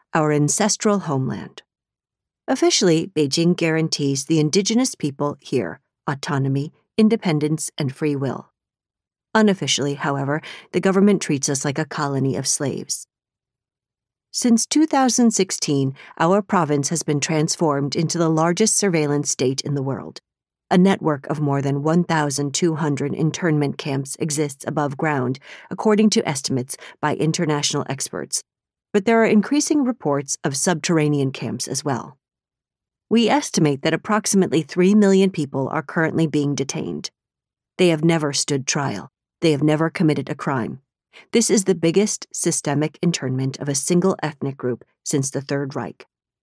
our ancestral homeland. Officially, Beijing guarantees the indigenous people here autonomy, independence, and free will. Unofficially, however, the government treats us like a colony of slaves. Since 2016, our province has been transformed into the largest surveillance state in the world. A network of more than 1,200 internment camps exists above ground, according to estimates by international experts. But there are increasing reports of subterranean camps as well. We estimate that approximately 3 million people are currently being detained. They have never stood trial. They have never committed a crime. This is the biggest systemic internment of a single ethnic group since the Third Reich.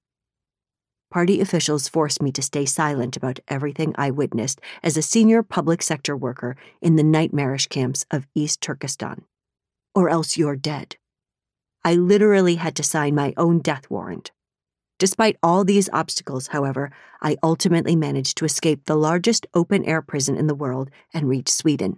Party officials forced me to stay silent about everything I witnessed as a senior public sector worker in the nightmarish camps of East Turkestan. Or else you're dead. I literally had to sign my own death warrant. Despite all these obstacles, however, I ultimately managed to escape the largest open-air prison in the world and reach Sweden.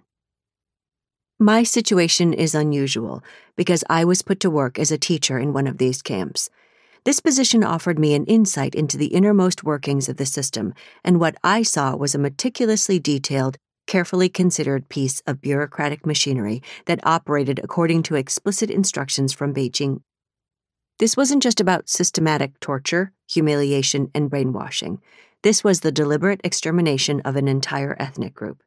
My situation is unusual because I was put to work as a teacher in one of these camps. This position offered me an insight into the innermost workings of the system, and what I saw was a meticulously detailed, carefully considered piece of bureaucratic machinery that operated according to explicit instructions from Beijing. This wasn't just about systematic torture, humiliation, and brainwashing. This was the deliberate extermination of an entire ethnic group.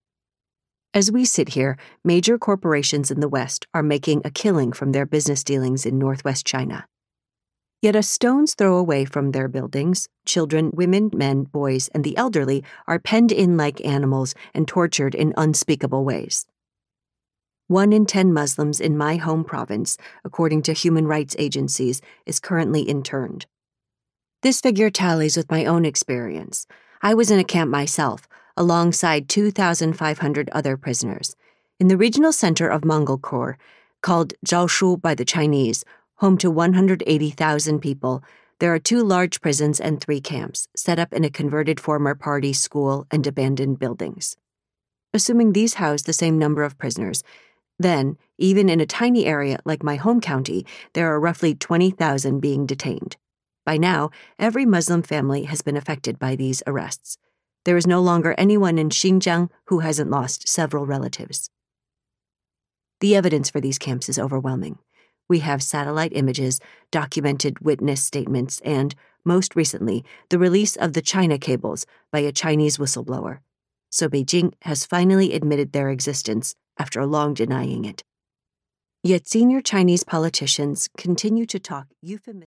As we sit here, major corporations in the West are making a killing from their business dealings in northwest China. Yet a stone's throw away from their buildings, children, women, men, boys, and the elderly are penned in like animals and tortured in unspeakable ways. 1 in 10 Muslims in my home province, according to human rights agencies, is currently interned. This figure tallies with my own experience. I was in a camp myself, alongside 2,500 other prisoners, in the regional center of Mongol Kor, called Zhaoshu by the Chinese, home to 180,000 people. There are 2 large prisons and 3 camps, set up in a converted former party school and abandoned buildings. Assuming these house the same number of prisoners, then, even in a tiny area like my home county, there are roughly 20,000 being detained. By now, every Muslim family has been affected by these arrests. There is no longer anyone in Xinjiang who hasn't lost several relatives. The evidence for these camps is overwhelming. We have satellite images, documented witness statements, and, most recently, the release of the China cables by a Chinese whistleblower. So Beijing has finally admitted their existence after long denying it. Yet senior Chinese politicians continue to talk euphemistically